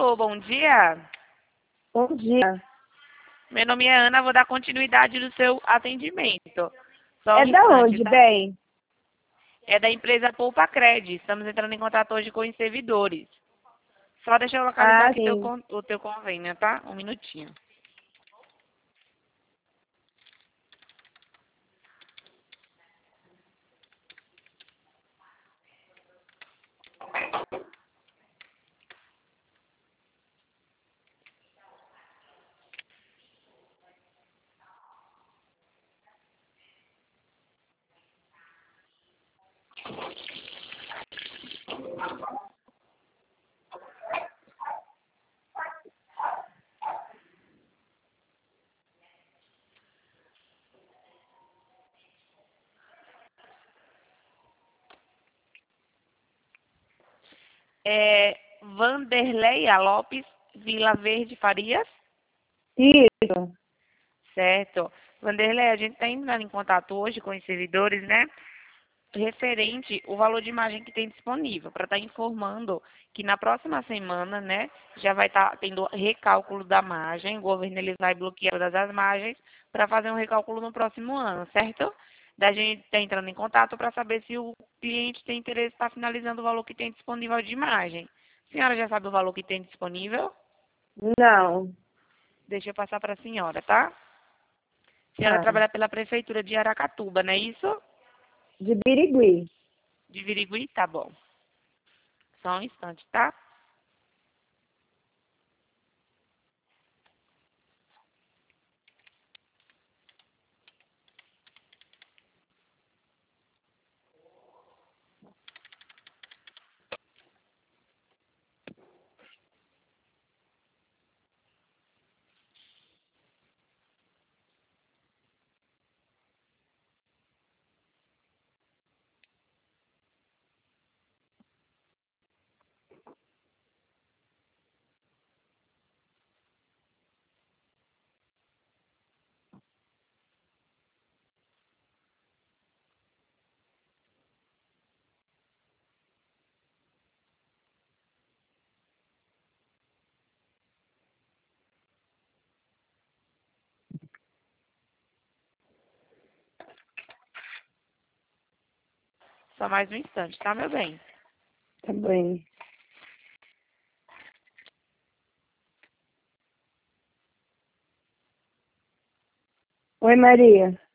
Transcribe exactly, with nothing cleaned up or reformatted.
Alô, bom dia. Bom dia. Meu nome é Ana, vou dar continuidade no seu atendimento. Só um É da instante, onde, tá? bem? É da empresa Poupa Cred. Estamos entrando em contato hoje com os servidores. Só deixa eu localizar Ah, aqui teu, sim. con- o teu convênio, tá? Um minutinho. É Vanderleia Lopes Vila Verde Farias? Isso. Certo. Vanderlei, a gente está entrando em contato hoje com os servidores, né? Referente o valor de imagem que tem disponível, para estar informando que na próxima semana, né, já vai estar tendo recálculo da margem, o governo ele vai bloquear todas as margens para fazer um recálculo no próximo ano, certo? Da gente está entrando em contato para saber se o cliente tem interesse para finalizando o valor que tem disponível de imagem. A senhora já sabe o valor que tem disponível? Não. Deixa eu passar para a senhora, tá? A senhora Tá. trabalha pela prefeitura de Aracatuba, não é isso? De Birigui. De Virigui? Tá bom. Só um instante, tá? Só mais um instante, tá, meu bem? Tá bem. Oi, Maria.